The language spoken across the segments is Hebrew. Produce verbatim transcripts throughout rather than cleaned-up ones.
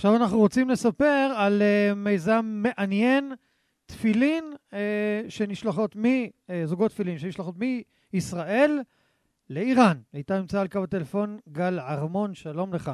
עכשיו אנחנו רוצים לספר על uh, מיזם מעניין, תפילין uh, שנשלחות מ, uh, זוגות תפילין שנשלחות מישראל לאיראן. איתה נמצא על קו הטלפון גל ארמון, שלום לך.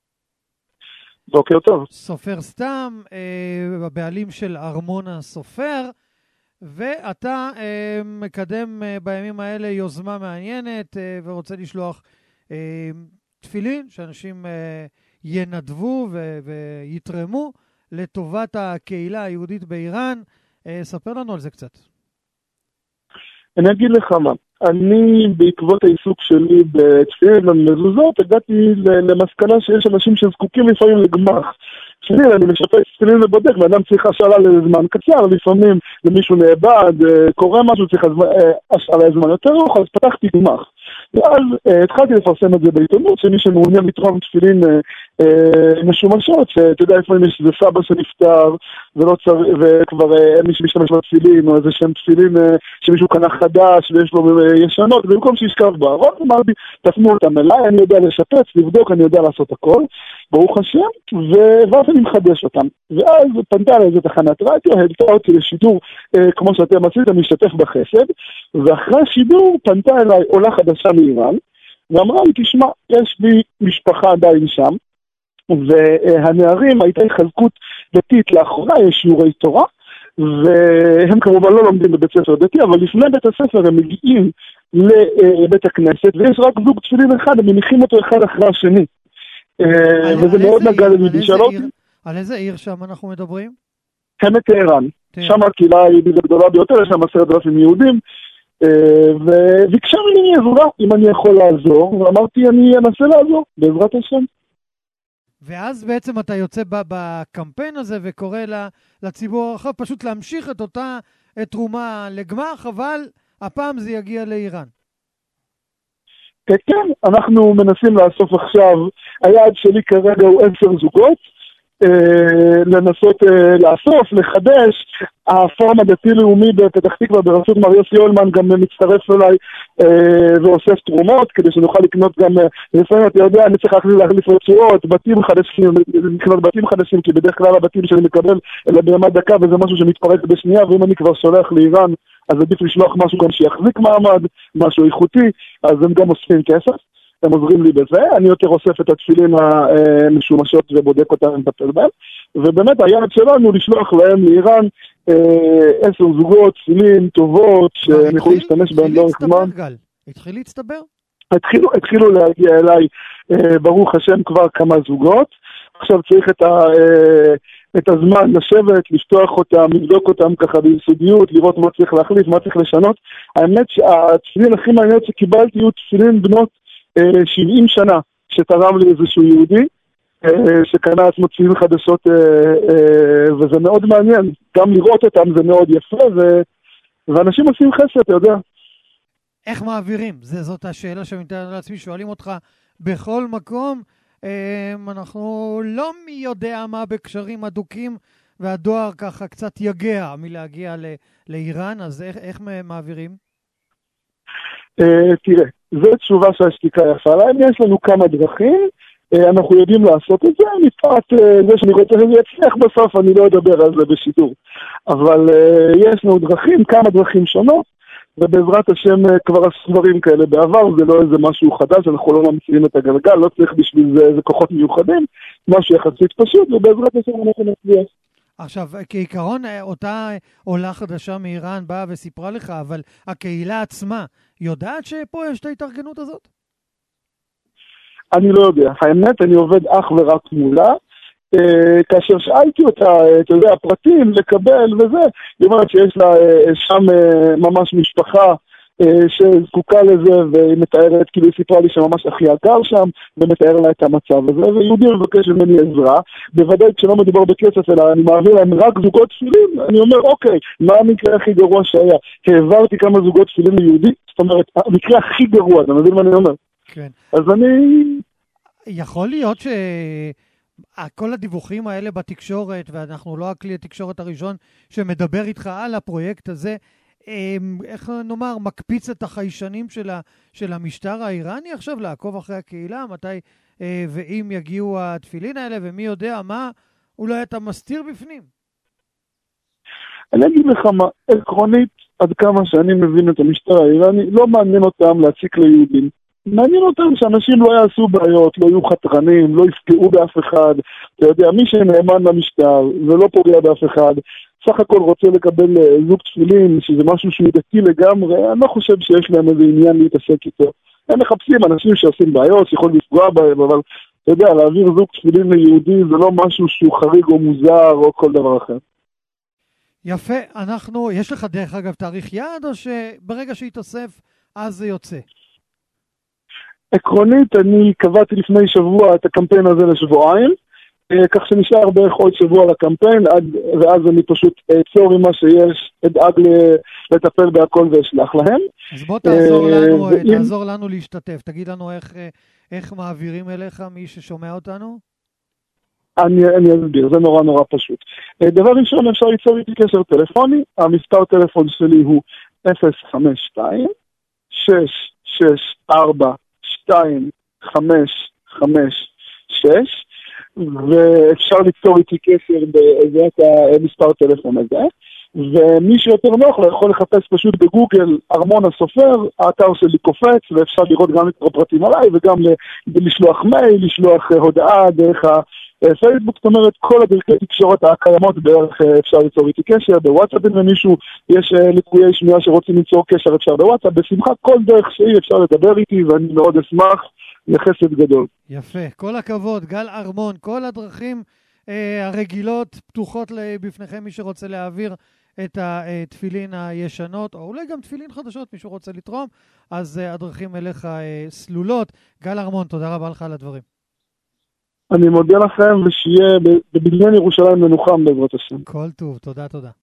בוקר טוב. סופר סתם, uh, הבעלים של ארמון הסופר, ואתה uh, מקדם uh, בימים האלה יוזמה מעניינת uh, ורוצה לשלוח uh, תפילין שאנשים... Uh, ינדבו ו- ויתרמו לטובת הקהילה היהודית באיראן. ספר לנו על זה קצת. אני אגיד לך מה, אני בעקבות העיסוק שלי בתפילין ומזוזות, הגעתי למסקנה שיש אנשים שזקוקים לפעמים לגמח. שני, אני משפץ תפילין ובודק, ואדם צריך השאלה לזמן קצר, לפעמים למישהו נאבד, קורה משהו, צריך השאלה לזמן יותר ארוך, אז פתחתי גמח. ואז uh, התחלתי לפרסם את זה בעיתונות, שמי שמעוניין לתרום תפילין uh, uh, משומשות, שאתה יודע איפה אם יש איזה סבא שנפטר, ולא צר... וכבר אין uh, מי שמשתמש בתפילין, או איזה שם תפילין uh, שמישהו קנה חדש, ויש לו uh, ישנות, במקום שישכב בארון, אמרתי, תפנו אותם אליי, אני יודע לשפץ, לבדוק, אני יודע לעשות הכל, ברוך השם, ואז אני מחדש אותם. ואז פנתה לה איזה תחנת רדיו, העלתה אותי לשידור, uh, כמו שאתם עשיתם, משתתף בחסד, ואחרי השידור פנתה אליי עולה חדשה מאיראן, ואמרה לי, תשמע, יש לי משפחה עדיין שם, והנערים הייתה התחזקות דתית לאחרונה, יש שיעורי תורה, והם כמובן לא לומדים בבית ספר דתי, אבל לפני בית הספר הם מגיעים לבית הכנסת, ויש רק זוג תפילין אחד, הם מניחים אותו אחד אחרי השני. וזה מאוד נגע לליבי שלו. על איזה עיר שם אנחנו מדברים? עמק טהרן. שם הקהילה היהודית הגדולה ביותר, יש שם עשרת אלפים יהודים, וביקשה ממני עזרה אם אני יכול לעזור, ואמרתי אני אנסה לעזור, בעזרת השם. ואז בעצם אתה יוצא בקמפיין הזה וקורא לציבור הרחב פשוט להמשיך את אותה תרומה לגמח, אבל הפעם זה יגיע לאיראן. כן, אנחנו מנסים לאסוף עכשיו, היעד שלי כרגע הוא עשר זוגות, לנסות לאסוף, לחדש. הפורום הדתי-לאומי בפתח תקווה בראשות מר יוסי אולמן גם מצטרף אליי ואוסף תרומות, כדי שנוכל לקנות גם, לפעמים אתה יודע, אני צריך להחליף רצועות, בתים חדשים, לקנות בתים חדשים, כי בדרך כלל הבתים שאני מקבל אלה בימת דקה, וזה משהו שמתפרק בשנייה, ואם אני כבר שולח לאיראן, אז עדיף לשלוח משהו גם שיחזיק מעמד, משהו איכותי, אז הם גם אוספים כסף. הם עוזרים לי בזה, אני יותר אוסף את התפילין המשומשות ובודק אותם ומטפל בהם, ובאמת היעד שלנו לשלוח להם לאיראן עשר זוגות תפילין טובות שהם יכולים להשתמש בהם לאורך זמן. התחיל להצטבר? התחילו, התחילו להגיע אליי ברוך השם כבר כמה זוגות, עכשיו צריך את ה... את הזמן לשבת, לפתוח אותם, לבדוק אותם ככה ביסודיות, לראות מה צריך להחליף, מה צריך לשנות. האמת שהתפילין הכי מעניינות שקיבלתי היו תפילין בנות שבעים שנה, שתרם לי איזשהו יהודי, שקנה עצמו תפילין חדשות, וזה מאוד מעניין. גם לראות אותם זה מאוד יפה, ואנשים עושים חסד, אתה יודע. איך מעבירים? זאת השאלה שמתאר לעצמי, שואלים אותך בכל מקום, אנחנו לא מי יודע מה בקשרים אדוקים, והדואר ככה קצת יגע מלהגיע לאיראן, אז איך, איך מעבירים? תראה, זו תשובה שהשתיקה יפה להם, יש לנו כמה דרכים, אנחנו יודעים לעשות את זה, מפאת זה שאני רוצה שזה יצליח בסוף, אני לא אדבר על זה בשידור, אבל יש לנו דרכים, כמה דרכים שונות, ובעזרת השם כבר עשו דברים כאלה בעבר, זה לא איזה משהו חדש, אנחנו לא ממציאים את הגלגל, לא צריך בשביל זה איזה כוחות מיוחדים, משהו יחסית פשוט, ובעזרת השם אנחנו נצליח. עכשיו, כעיקרון, אותה עולה חדשה מאיראן באה וסיפרה לך, אבל הקהילה עצמה יודעת שפה יש את ההתארגנות הזאת? אני לא יודע. האמת, אני עובד אך ורק מולה, כאשר שאלתי אותה, אתה יודע, פרטים, לקבל וזה, היא אומרת שיש לה שם ממש משפחה שזקוקה לזה, והיא מתארת, כאילו היא סיפרה לי שממש אחי הגר שם, ומתאר לה את המצב הזה, ויהודי מבקש ממני עזרה, בוודאי כשלא מדובר בכסף, אלא אני מעביר להם רק זוגות תפילין, אני אומר, אוקיי, מה המקרה הכי גרוע שהיה? העברתי כמה זוגות תפילין ליהודי, זאת אומרת, המקרה הכי גרוע, אתה מבין מה אני אומר? כן. אז אני... יכול להיות ש... כל הדיווחים האלה בתקשורת, ואנחנו לא הכלי התקשורת הראשון שמדבר איתך על הפרויקט הזה, איך נאמר, מקפיץ את החיישנים של, ה, של המשטר האיראני עכשיו לעקוב אחרי הקהילה? מתי ואם יגיעו התפילין האלה, ומי יודע מה, אולי אתה מסתיר בפנים. אני אגיד לך מה, עקרונית, עד כמה שאני מבין את המשטר האיראני, לא מעניין אותם להציק ליהודים. מעניין אותם שאנשים לא יעשו בעיות, לא יהיו חתרנים, לא יפגעו באף אחד. אתה יודע, מי שנאמן למשטר ולא פוגע באף אחד, סך הכל רוצה לקבל זוג תפילין, שזה משהו שהוא דתי לגמרי, אני לא חושב שיש להם איזה עניין להתעסק איתו. הם מחפשים אנשים שעושים בעיות, שיכולים לפגוע בהם, אבל אתה יודע, להעביר זוג תפילין ליהודי זה לא משהו שהוא חריג או מוזר או כל דבר אחר. יפה, אנחנו, יש לך דרך אגב תאריך יעד, או שברגע שהתאסף אז זה יוצא? עקרונית, אני קבעתי לפני שבוע את הקמפיין הזה לשבועיים, כך שנשאר בערך עוד שבוע לקמפיין, עד, ואז אני פשוט אעצור עם מה שיש, אדאג לטפל בהכל ואשלח להם. אז בוא תעזור לנו, ואם... תעזור לנו להשתתף, תגיד לנו איך, איך מעבירים אליך מי ששומע אותנו? אני, אני אסביר, זה נורא נורא פשוט. דבר ראשון, אפשר ליצור איתי קשר טלפוני, המספר טלפון שלי הוא אפס חמש שתיים שש שש ארבע שתיים חמש חמש שש, ואפשר ליצור איתי קשר בעזרת המספר טלפון הזה, ומי שיותר נוח לו יכול לחפש פשוט בגוגל ארמון הסופר, האתר שלי קופץ, ואפשר לראות גם את הפרטים עליי, וגם לשלוח מייל, לשלוח הודעה דרך הפייסבוק, זאת אומרת כל הדרכי תקשורת הקיימות בערך אפשר ליצור איתי קשר, בוואטסאפ אם למישהו יש ליקויי שמיעה שרוצים ליצור קשר אפשר בוואטסאפ, בשמחה כל דרך שהיא אפשר לדבר איתי, ואני מאוד אשמח, לחסד גדול. יפה, כל הכבוד, גל ארמון, כל הדרכים אה, הרגילות פתוחות בפניכם, מי שרוצה להעביר את התפילין הישנות, או אולי גם תפילין חדשות, מישהו רוצה לתרום, אז אה, הדרכים אליך אה, סלולות. גל ארמון, תודה רבה לך על הדברים. אני מודה לכם, ושיהיה בבניין ירושלים מנוחם בעזרת השם. כל טוב, תודה, תודה.